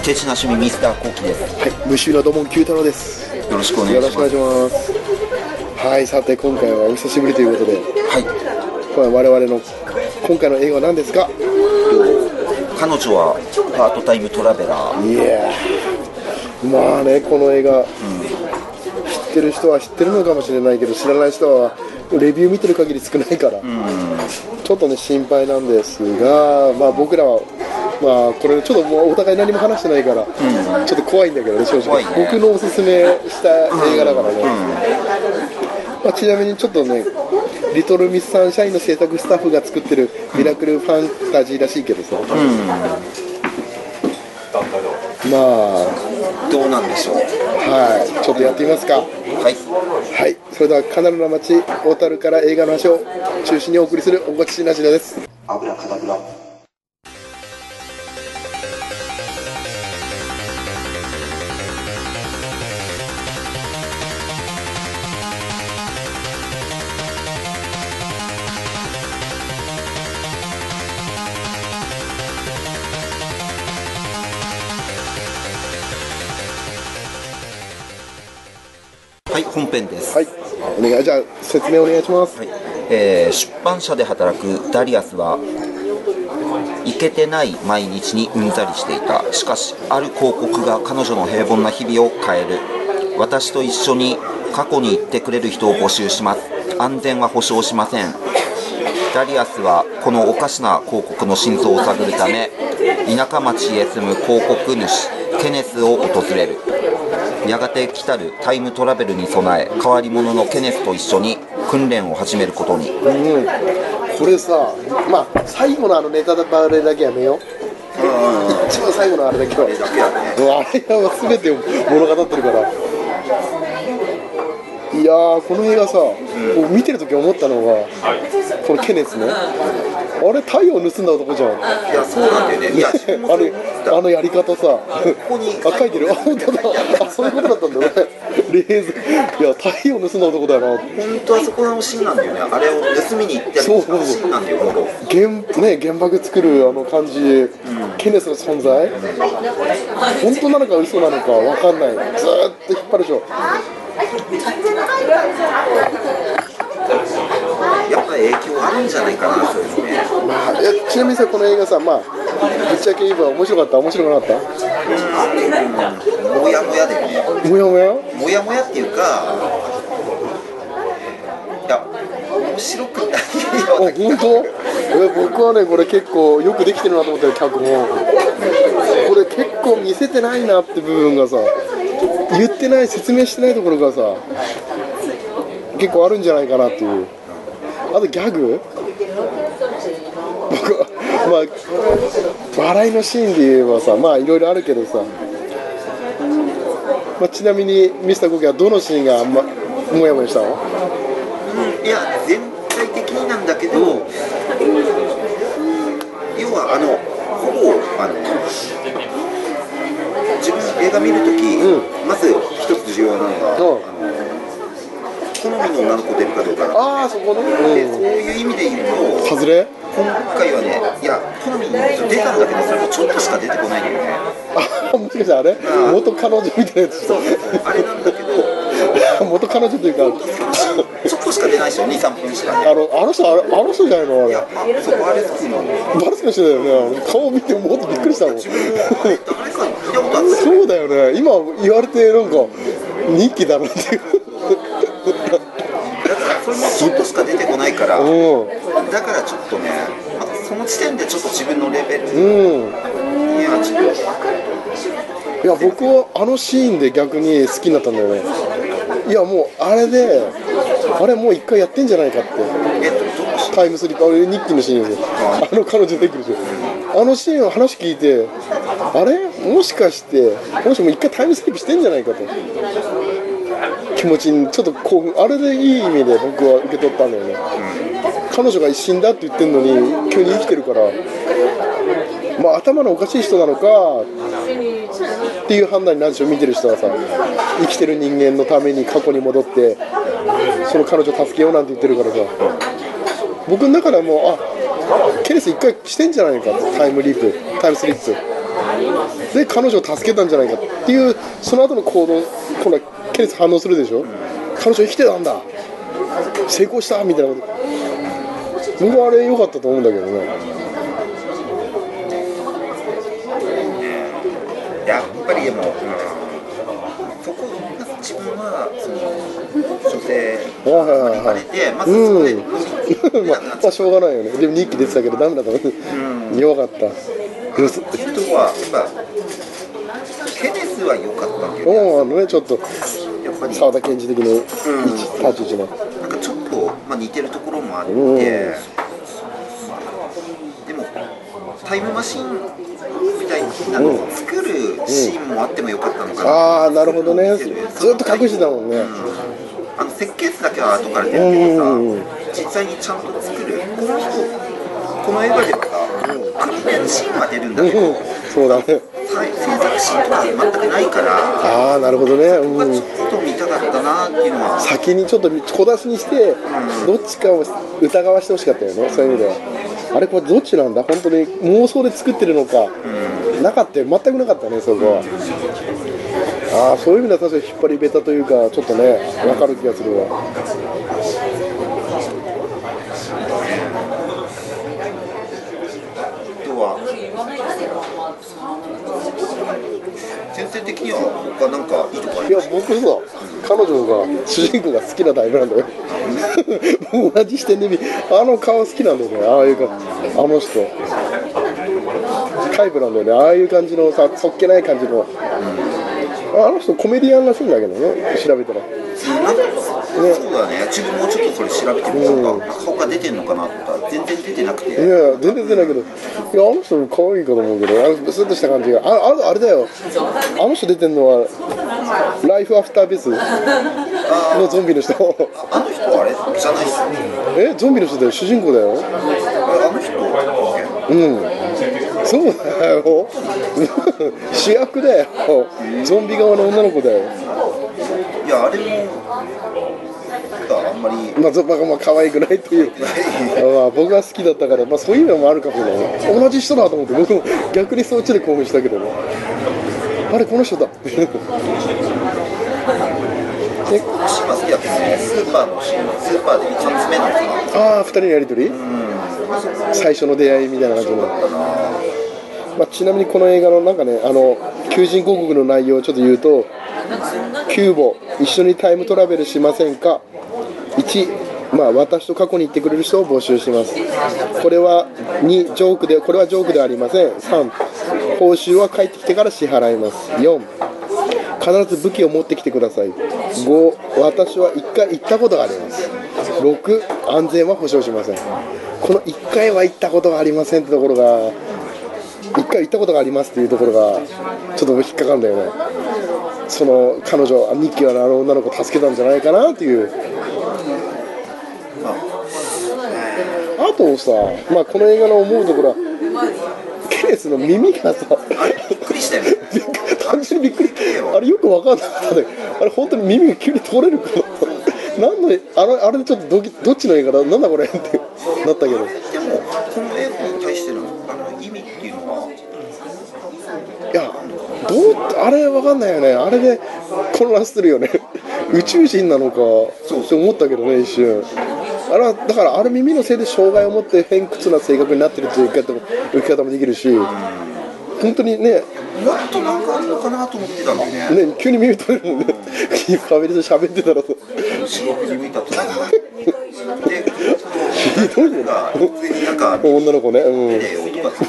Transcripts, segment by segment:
ケチな趣味ミスターコウキです。 はい、無臭なドモン九太郎です。 よろしくお願いします。 はい、さて今回はお久しぶりということで、 はい、 これは我々の今回の映画は何ですか？ 彼女はパートタイムトラベラー。 いやー、まあね、この映画、知ってる人は知ってるのかもしれないけど、知らない人はレビュー見てる限り少ないから、ちょっとね心配なんですが、まあ僕らはまあこれちょっともうお互い何も話してないから、ちょっと怖いんだけどね、正直、僕のおすすめした映画だからね。まあ、ちなみにちょっとね、リトルミスサンシャインの制作スタッフが作ってるミラクルファンタジーらしいけどさ、まあどうなんでしょう。 はい、ちょっとやってみますか。はい、それではカナルの街小樽から映画の話を中心にお送りするおこちしなしなです。 アブラカダブラ。はい、本編です。 はい、じゃあ説明お願いします。 はい、出版社で働くダリアスはイケてない毎日にうんざりしていた。しかしある広告が彼女の平凡な日々を変える。私と一緒に過去に行ってくれる人を募集します。安全は保証しません。ダリアスはこのおかしな広告の真相を探るため田舎町へ住む広告主ケネスを訪れる。やがて来たるタイムトラベルに備え、変わり者のケネスと一緒に訓練を始めることに。 これさ、まあ最後のネタバレだけやめよう。一番最後のあれだけは、あれは全てを物語ってるから。いやー、この映画さ、見てるとき思ったのが、このケネスね、あれ太陽を盗んだ男じゃん。 いや、そうなんだよね。いや、 あのやり方さ、 ここに書いてる。あ、本当だ。あ、そういうことだったんだね。レーズン、いや、太陽を盗んだ男だよな。 本当はそこのシーンなんだよね。あれを盗みに行ったりするシーンなんだよ。 原爆作るあの感じ、ケネスの存在、本当なのか嘘なのかわかんない。ずーっと引っ張るでしょ。 やっぱ影響あるんじゃないかな、そういうのね。 まあ、ちなみにさ、この映画さ、まあ、ぶっちゃけ言えば面白かった、面白くなかった？ もやもやでね。 もやもや？ もやもやっていうか、いや、面白くない。 本当？僕はね、これ結構よくできてるなと思ったよ、脚本。これ結構見せてないなって部分がさ、言ってない、説明してないところがさ、結構あるんじゃないかなっていう。あとギャグ？僕はまあ笑いのシーンで言えばさ、まあいろいろあるけどさ、まあ、ちなみにミスターコキはどのシーンがもやもやしたの？ いや、全体的になんだけど、要はほぼ自分映画見るとき、まず一つ重要なのが、好みの女の子出るかどうか。 ああ、そこね。 で、そういう意味で言うと、 外れ？ 今回はね、いや、好みに出たんだけど、それもちょっとしか出てこないんだよね。 あ、もしかしてあれ？元彼女みたいなやつ。 そうあれなんだけど、 元彼女というか、 ちょっとしか出ないでしょ、2、3分しかね。 あの人じゃないの？あれ。 いや、そこあれ好きなの。 バルスの人だよね。顔見てもっとびっくりしたもん。 自分も誰か見たことある。 そうだよね。今言われてなんか日記だなっていう。 だからそれもちょっとしか出てこないから、だからちょっとね、その時点でちょっと自分のレベル、いやちょっと、 いや僕はあのシーンで逆に好きになったんだよね。いやもうあれで、あれもう一回やってんじゃないかって。タイムスリップ、あれ日記のシーンですよ。彼女できるでしょ。あのシーンの話聞いて、あれもしかしてもしも一回タイムスリップしてんじゃないかと。気持ちにちょっと興奮、あれでいい意味で僕は受け取ったんだよね。彼女が死んだって言ってるのに急に生きてるから、まあ頭のおかしい人なのかっていう判断になるでしょ、見てる人はさ。生きてる人間のために過去に戻ってその彼女を助けようなんて言ってるからさ、僕の中ではもうケネス一回してんじゃないかって、タイムスリップで彼女を助けたんじゃないかっていう、その後の行動、今度はケネス反応するでしょ、彼女生きてたんだ、成功したみたいなこと。僕はあれ良かったと思うんだけどね。 やっぱりでも、そこ自分はその女性に生まれて、まずそこでまあしょうがないよね。でも日記出てたけどダメだと思う。弱かった。 人はやっぱケネスは良かったんだけど、 ね、ちょっとやっぱり沢田研二的な立ち位置のなんかちょっと、似てるところもあって、でもタイムマシンみたいなのを作るシーンもあってもよかったのかな。 ああ、なるほどね。ずっと隠してたもんね。 設計図だけは後から出るけどさ、実際にちゃんと作る。この人、この映画ではさ、訓練シーンは出るんだけど、 そうだね。 制作シーンとか全くないから、 ああ、なるほどね。 ちょっと見たかったなっていうのは。 先にちょっと小出しにして、どっちかを疑わしてほしかったよね、そういう意味では。あれこれどっちなんだ、本当に妄想で作ってるのか、なかったよ、全くなかったね、そこは。ああ、そういう意味では確かに引っ張りベタというか、ちょっとね、分かる気がするわ。 先生的には他なんかいいとこあいや、 りますか？ 僕さ、彼女が主人公が好きなタイプなんだよ。同じ視点であの顔好きなんだよね、ああいうか、あの人タイプなんだよね、ああいう感じのさ、そっけない感じの、あの人コメディアンらしいんだけどね、調べたら。 そうだね、自分もちょっとそれ調べてみようか、顔が出てんのかなとか、全然出てなくて。 いや、全然出てないけど、いや、あの人可愛いかと思うけど、ブスッとした感じが、あれだよ、あの人出てんのは、ライフアフターベスのゾンビの人。 あの人あれじゃないっすね。 ゾンビの人だよ、主人公だよ。 あの人そうだよ。主役だよ。ゾンビ側の女の子だよ。 いや、あれもあんまりまあ可愛くないっていう。僕が好きだったから、そういうのもあるかもね。同じ人だと思って、僕も逆にそっちで興奮したけどね。あれこの人だ。 シーンは好きだったね。スーパーのシーン、スーパーで一発目のさ、 ああ、2人のやりとり、最初の出会いみたいな感じの。ちなみにこの映画のなんかね、求人広告の内容をちょっと言うと、キューボ一緒にタイムトラベルしませんか。1、私と過去に行ってくれる人を募集します。これは2、これはジョークではありません。3、報酬は帰ってきてから支払います。4、必ず武器を持ってきてください。5、私は1回行ったことがあります。6、安全は保証しません。この1回は行ったことがありませんってところが、1回行ったことがありますっていうところがちょっと引っかかるんだよね。その彼女、ニッキーはあの女の子を助けたんじゃないかなっていう。あとさ、この映画の思うところはケネスの耳がさ、 びっくりしたよね。 単純にびっくり、あれよく分かんなかったね。あれ本当に耳が急に取れるかな。なんであれでちょっとどっちの映画だ、なんだこれってなったけど。でもこの映画に対しての意味っていうのは、 いや、あれ分かんないよね。あれで混乱するよね。宇宙人なのかって思ったけどね、一瞬。だからある耳のせいで障害を持って偏屈な性格になってるという受け方もできるし、本当にね、 もっとなんかあるのかなと思ってたんだよね。 急に耳取れるもんね。ファミレスで喋ってたらさ、 四六時見たとで、 ひどいね。 なんか女の子ね、 あれ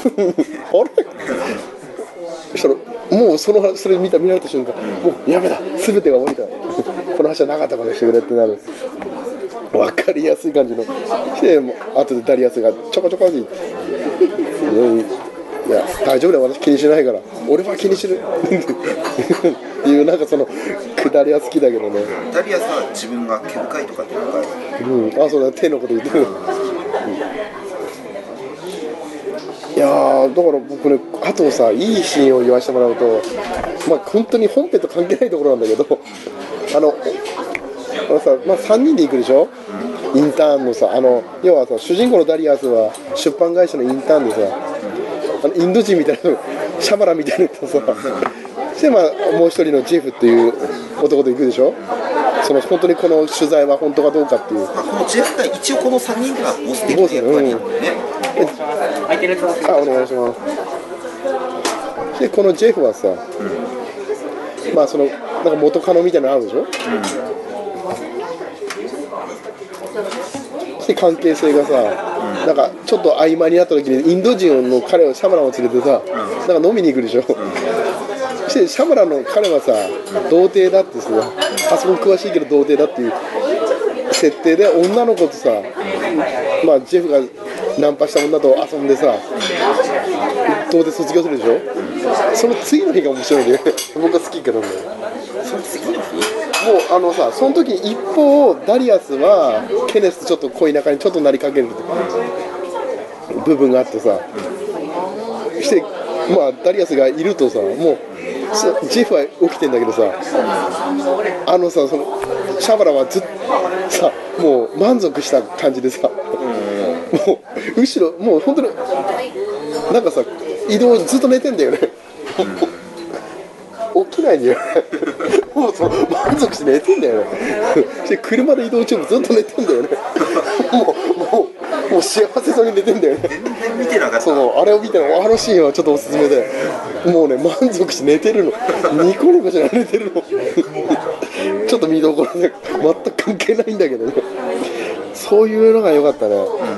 そしたらもうそれ見られた瞬間、もうやめだ、全てが終わりだ、この話はなかったことにしてくれってなる。分かりやすい感じので、後でダリアスがちょこちょこって言って、いや大丈夫だよ、私気にしないから、俺は気にするっていう、なんかそのくだりは好きだけどね。 ダリアスは自分が毛深いとかってなんか、 そうだ、手のこと言ってる。いやだから僕ね、あとさ、いいシーンを言わせてもらうと、本当に本編と関係ないところなんだけど、3人で行くでしょ、インターンのさ、要はさ、主人公のダリアスは出版会社のインターンでさ、インド人みたいなシャバラみたいなとさで、まあ、もう一人のジェフっていう男と行くでしょ。その本当にこの取材は本当かどうかっていう、 このジェフが一応この3人ではボス的な役割なんでね。 あ、お願いします。でこのジェフはさ、まあそのなんか元カノみたいなのあるでしょ、で関係性がさ、なんかちょっと曖昧になった時にインド人の彼をシャマランを連れてさ、なんか飲みに行くでしょ、そしてシャマランの彼はさ、童貞だってさ、あそこ詳しいけど童貞だっていう設定で女の子とさ、まあジェフがナンパした女と遊んでさ、童貞卒業するでしょ、その次の日が面白いんだよ僕は好きけどね。 その次の日もうさ、その時一方ダリアスはケネスとちょっと恋仲にちょっとなりかける部分があってさ、そしてまあダリアスがいるとさ、もうジェフは起きてんだけどさ、そのシャバラはずっとさ、もう満足した感じでさ、もう後ろもう本当になんかさ、移動ずっと寝てんだよね起きないんだよねもう満足して寝てんだよねで車で移動中もずっと寝てんだよねもう幸せそうに寝てんだよね。 全然見てなかった。 そう、あれを見てあのシーンはちょっとおすすめで、もうね満足して寝てるの、ニコニコしながら寝てるのちょっと見どころで全く関係ないんだけどね、そういうのが良かったね。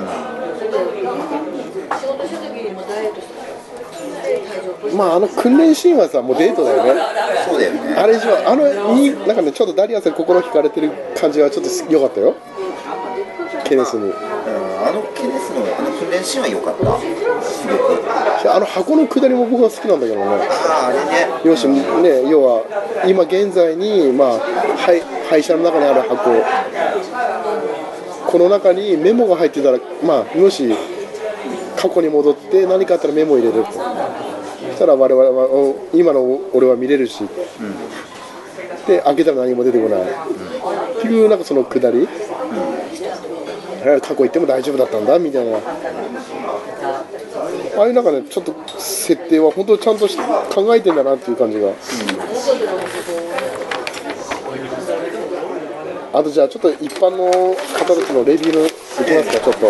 まあ訓練シーンはさ、もうデートだよね。 そうだよね。 あれ以上になんかね、ちょっとダリアスに心惹かれてる感じはちょっと良かったよ、ケネスに。 ケネスの訓練シーンは良かった。すごく。 箱の下りも僕は好きなんだけどね。 あれね。 要は今現在に、まあ、廃車の中にある箱、この中にメモが入ってたら、まあ、もし過去に戻って何かあったらメモを入れると。そしたら我々は今の俺は見れるし、で開けたら何も出てこない、っていうなんかその下り、過去行っても大丈夫だったんだみたいな、ああいうなんかね、ちょっと設定は本当にちゃんと考えてんだなっていう感じが、あとじゃあちょっと一般の方たちのレビューのいきますか、ちょっと。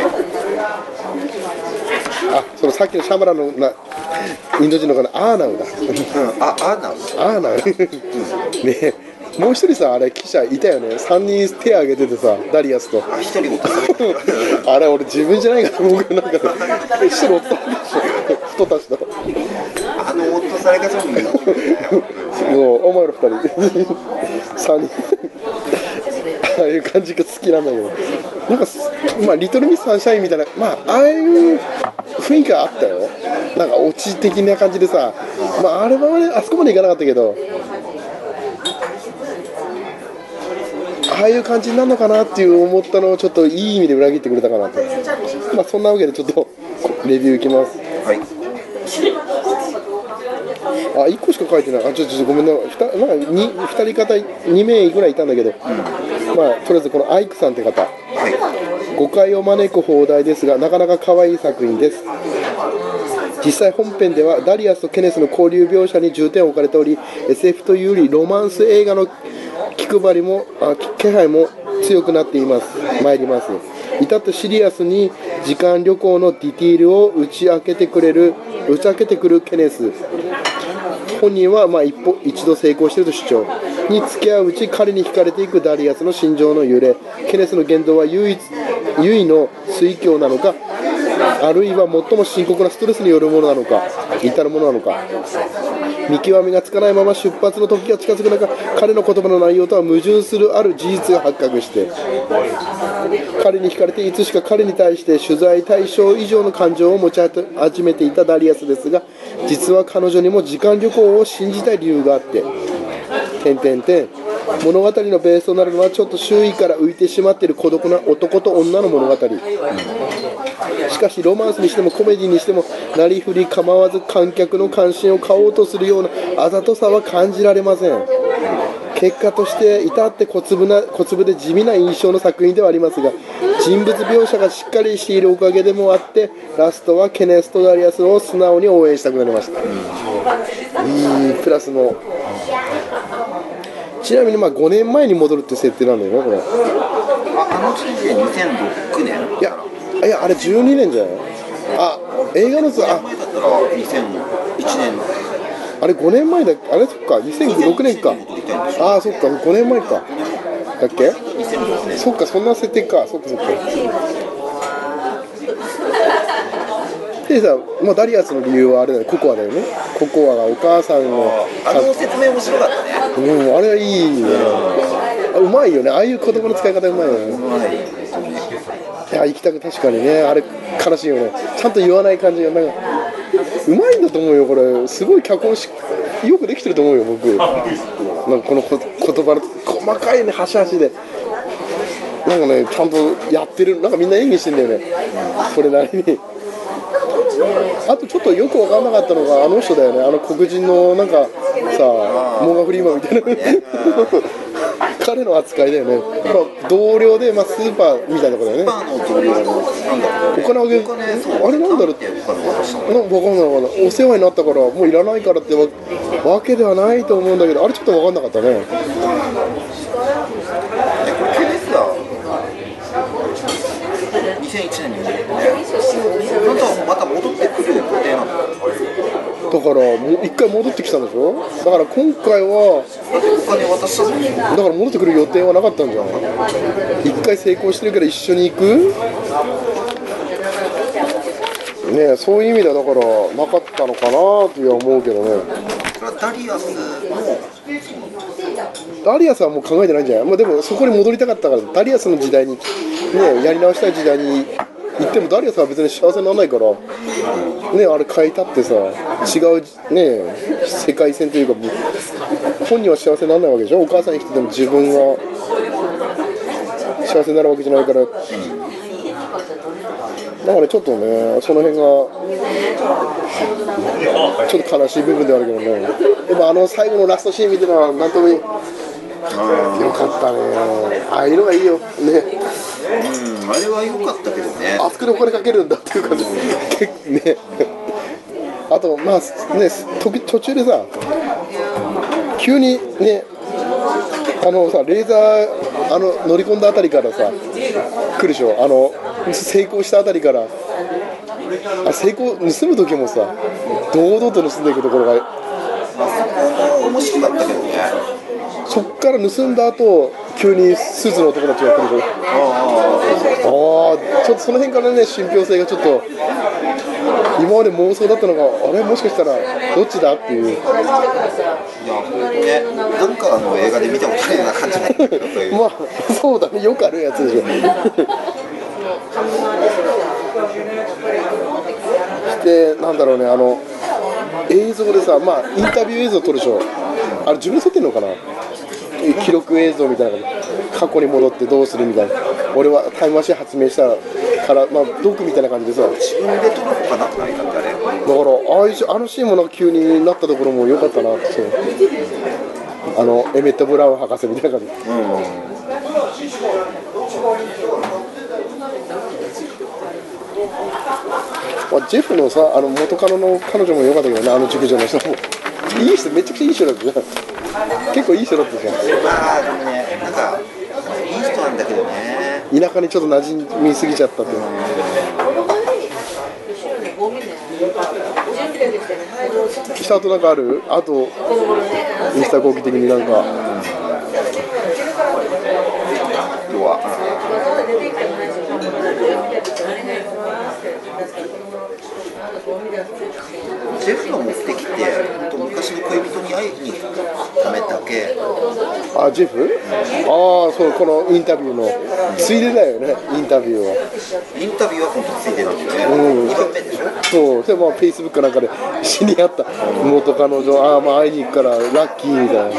そのさっきのシャマラのインド人の方のアーナウだ、 アーナウね、もう一人さ、あれ記者いたよね、3人手挙げててさ、ダリアスと 1人落とされてあれ俺自分じゃないかと思うけど、なんか1人おったんでしょ、人たちと落とされ方ももうお前ら2人3人ああいう感じが好きなんだけど、なんか、まあ、リトルミスサンシャインみたいな、まあ、ああいう雰囲気があったよ、なんかオチ的な感じでさ、まあ、あれはね、あそこまでいかなかったけど、ああいう感じになるのかなっていう思ったのをちょっといい意味で裏切ってくれたかなと。まあそんなわけでちょっとレビューいきます。 はい。 1個しか書いてない。ちょっとごめんな。2人方2名ぐらいいたんだけど、まあとりあえずこのアイクさんって方、誤解を招く放題ですがなかなか可愛い作品です。実際本編ではダリアスとケネスの交流描写に重点を置かれており、 SF というよりロマンス映画の気配も強くなってまいります。至ってシリアスに時間旅行のディティールを打ち明けてくるケネス。本人は一度成功していると主張に付き合ううち、彼に惹かれていくダリアスの心情の揺れ、ケネスの言動は唯の水郷なのか、あるいは最も深刻なストレスによるものなのか、至るものなのか、見極めがつかないまま出発の時が近づく中、彼の言葉の内容とは矛盾するある事実が発覚して、彼に惹かれていつしか彼に対して取材対象以上の感情を持ち始めていたダリアスですが、実は彼女にも時間旅行を信じたい理由があって、物語のベースとなるのはちょっと周囲から浮いてしまっている孤独な男と女の物語。しかしロマンスにしてもコメディにしてもなりふり構わず観客の関心を買おうとするようなあざとさは感じられません。 結果として至って小粒で地味な印象の作品ではありますが、人物描写がしっかりしているおかげでもあって、ラストはケネスとダリアスを素直に応援したくなりました。いいプラスの。ちなみに5年前に戻るって設定なんだよね、これ。 あの時で2006年？ いやあれ12年じゃない？映画のさ、 前だったら2001年。 あれ5年前だっけ？あれそっか、2006年か。そっか、5年前か。だっけ？そっか、そんな設定か。そっか。でさ、ダリアスの理由はあれだよ、ココアだよね。ココアがお母さんの説明面白かったね。 あれはいいね。うまいよね、ああいう言葉の使い方うまいよね。いや、行きたく確かにね、あれ悲しいよね。ちゃんと言わない感じがなんかうまいんだと思うよ、これ。すごい脚本よくできてると思うよ、僕。なんかこの言葉の細かいね、端々で。なんかね、ちゃんとやってる。なんかみんな演技してんだよね、それなりに。あとちょっとよく分かんなかったのがあの人だよね、あの黒人のなんかさ、モーガン・フリーマンみたいな彼の扱いだよね。同僚で、スーパーみたいなとこだよね。お金あげる、あれなんだろうって、分かんない。お世話になったからもういらないからってわけではないと思うんだけど、あれちょっと分かんなかったね。 2001年にまた戻ってくる予定なの？ だからもう一回戻ってきたんでしょ。だから今回はお金渡したの？ だから戻ってくる予定はなかったんじゃない？一回成功してるから一緒に行くね。そういう意味ではだからなかったのかなとは思うけどね。ダリアスはもう考えてないんじゃない？でもそこに戻りたかったから、ダリアスの時代に、やり直したい時代に行ってもダリアスは別に幸せにならないから、あれ変えたってさ、違う、世界線というか、本人は幸せにならないわけでしょ。お母さんに来てても自分が幸せになるわけじゃないから。だからちょっとね、その辺がちょっと悲しい部分ではあるけどね。でも最後のラストシーン見てるのはなんともよかったね。ああいうのがいいよね。 あれは良かったけどね。 あそこでお金かけるんだっていう感じね。あと途中でさ、急にね、レーザー乗り込んだあたりからさ来るでしょ。成功したあたりから、盗む時もさ、堂々と盗んでいくところが面白かったけどね。 そっから盗んだ後、急にスーツの男たちが来ると、ちょっとその辺からね、信憑性がちょっと今まで妄想だったのが、あれもしかしたらどっちだっていう。 なんか映画で見たことないような感じだけどそうだね、よくあるやつでしょ。してなんだろうね、映像でさ、インタビュー映像撮るでしょ。あれ自分で撮ってんのかな、記録映像みたいな、過去に戻ってどうするみたいな。俺はタイムマシン発明したから、ドクみたいな感じでさ、 自分で撮るほかなくないかってあれ。だからあのシーンもなんか急になったところも良かったなって。エメット・ブラウン博士みたいな感じ。ジェフのさ、元カノの彼女も良かったけどね、熟女の人もいい人、めちゃくちゃいい人だったじゃん。結構いい人だったじゃん。 でもね、なんかいい人なんだけどね、 田舎にちょっと馴染みすぎちゃったっていう。した後なんかある？あとミスターコウキ的になんかジェフの目的って昔の恋人に会いに行くためだけ。 ジェフ？そう、このインタビューのついでだよね。インタビューは本当ついでなんだよね。2番目でしょ。 そうで、フェイスブックなんかで知り合った元彼女、会いに行くからラッキーみたいな。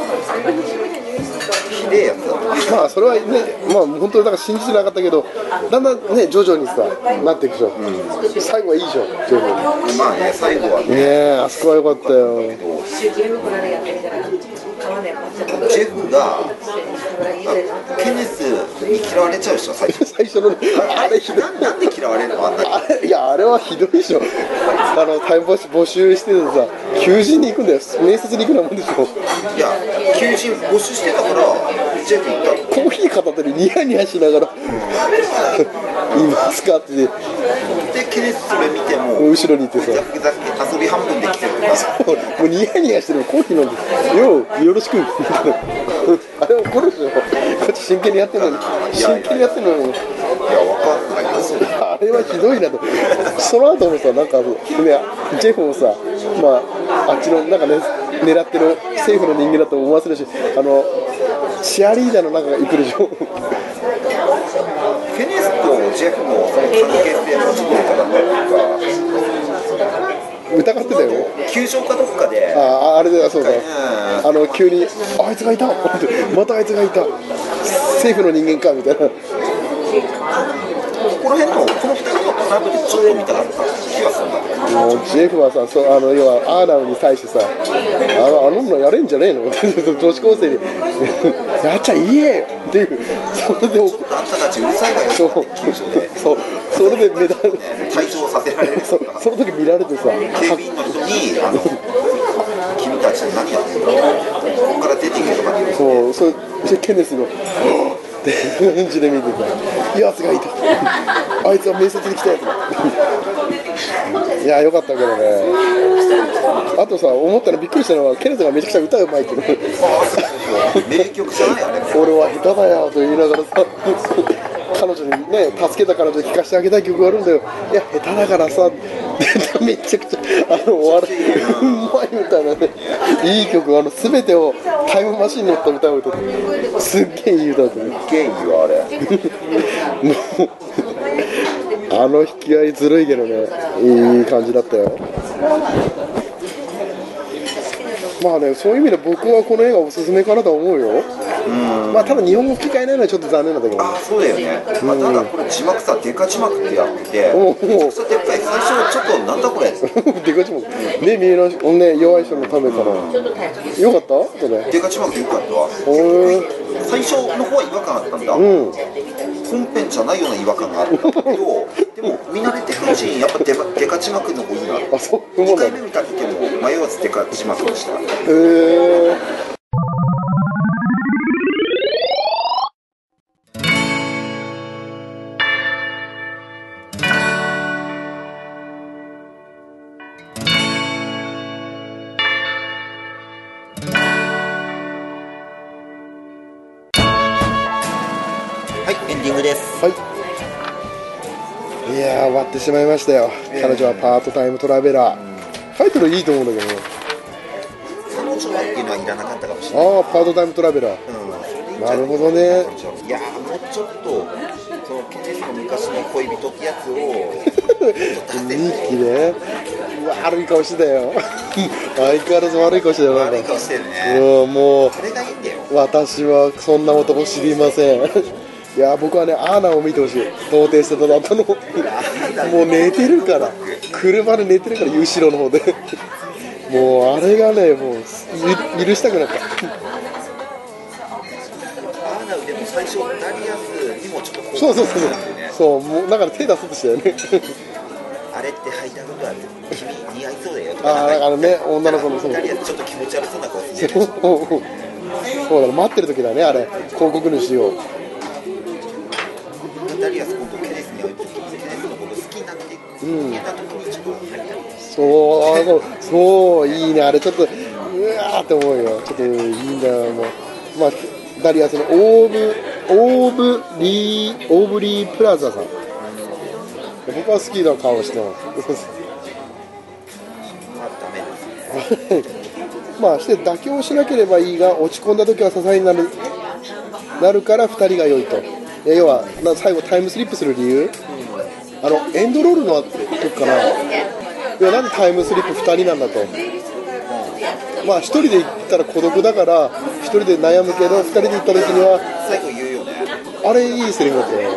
ひでえやつだ。 それはね、本当にだから信じてなかったけど、だんだんね、徐々にさ、なっていくでしょ。最後はいいでしょ、徐々に。 最後はね。 あそこは良かったよ。 ジェフがケネスに嫌われちゃうでしょ、最初。 最初のあれひどい。 なんで嫌われるのあんなに。 いやあれはひどいでしょ。タイム募集しててさ、求人に行くんだよ。面接に行くようなもんでしょ。 いや、求人募集してたからジェフ行ったの。 コーヒー片手にニヤニヤしながらいますかってでケネスそれ見ても後ろにいてさ、 ザクザク遊び半分で来てるからもうニヤニヤしてるのコーヒー飲んで、よろしくみたいな。あれ怒るでしょ。こっち真剣にやってるのに、真剣にやってるのに。 いや、わかんないよそれ。 あれはひどいなと。その後もさ、なんかね、ジェフもさ、まあ、あっちのなんかね、狙ってる政府の人間だと思わせるし、チアリーダーの中が行くでしょ。 ケネスとジェフのその関係性もちょっと疑ったりとか、 疑ってたよね。 球場かどっかで、 あれだ、そうだ、急にあいつがいた、またあいつがいた、政府の人間かみたいな。 この辺のこの2人のトラブルちょっと見たかった気がするんだけど、 もうジェフはさ、要はアーナムに対してさ、あのやれんじゃねえの女子高生にやっちゃいいえっていう、それであんたたちうるさいわよそう球場でそれでメダル退場させられるとか、 その時見られてさ、 警備員の人に君たち何やってんだ、ここから出ていけとかって言うそうそれケネスのって返事で見てた、やつがいた、あいつは面接に来たやつだいやよかったけどね。あとさ、思ったのびっくりしたのはケネスがめちゃくちゃ歌うまいっていう名曲じゃないあれ。 俺は下手だよと言いながらさ、彼女にね、助けた彼女に聴かせてあげたい曲があるんだよ。いや下手だからさめちゃくちゃお笑いうまいみたいなね、いい曲、全てをタイムマシンに乗った歌を歌って、すっげえいい歌だったね。 ゲイよあれ。 もう引き合いずるいけどね、いい感じだったよ。まあね、そういう意味で僕はこの映画おすすめかなと思うよ。まあ多分日本語吹き替えないのはちょっと残念なんだけど、ね、 あ、そうだよね。まあ、ただこれ字幕さ、デカ字幕ってやってて、めちゃくちゃでっかい、最初ちょっとなんだこれデカ字幕目見えないし、ね、弱い人のためかな。よかったそれ。 デカ字幕よかったわ。最初の方は違和感あったんだ、本編じゃないような違和感があったんだけど、でも見慣れてくるうちにやっぱデカ字幕の方いいな。 あ、そう。 2回目見た時も迷わずデカ字幕でした。はい、エンディングです。 はい。いやー終わってしまいましたよ。彼女はパートタイムトラベラー。タイトルいいと思うんだけどね。 彼女はっていうのはいらなかったかもしれない。 ああ、パートタイムトラベラー。なるほどね。 いやーもうちょっとそのケネスの昔の恋人ってやつを 2匹ね。悪い顔してたよ。相変わらず悪い顔してたよ。 悪い顔してるね。 もうあれがいいんだよ。 私はそんな男知りません。いや僕はね、アーナを見てほしい。童貞してただったの。もう寝てるから、車で寝てるから、後ろの方で。もうあれがね、もう許したくなった。 アーナウでも最初ダリアスにもちょっとそうそうもうだから手出そうとしたよね。 あれって履いたことある、君似合いそうだよとか、ね、女の子のダリアスちょっと気持ち悪そうな顔してる。 そうだね、待ってる時だね、あれ広告主を。 ダリアス今度ケネスに会う時にケネスのこと好きになっていく、た時にちょっと入ったりそういいね、あれちょっとうわーって思うよ。ちょっといいんだよ。もうまあダリアスのオーブリープラザさん、僕は好きな顔してます。 まあダメですね。 まあして妥協しなければいいが、落ち込んだ時は支えになるから2人が良いと。要は最後タイムスリップする理由、エンドロールの時かな。いや、なんでタイムスリップ2人なんだと。まあ1人で行ったら孤独だから1人で悩むけど、2人で行った時には最後言うよね。 あれいいセリフだったよね。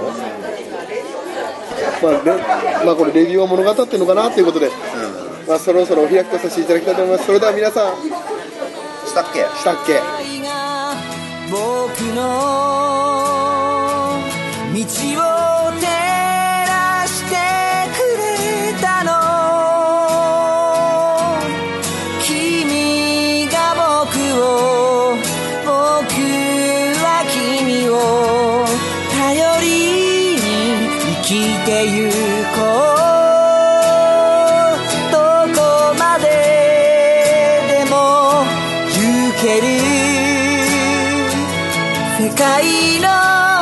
まあこれレビューは物語ってるのかなということで、まあそろそろお開きとさせていただきたいと思います。それでは皆さん、 したっけ？ したっけ？ 僕の道を照らしてくれたの。君が僕を、僕は君を頼りに生きてゆこう。どこまででも行ける世界の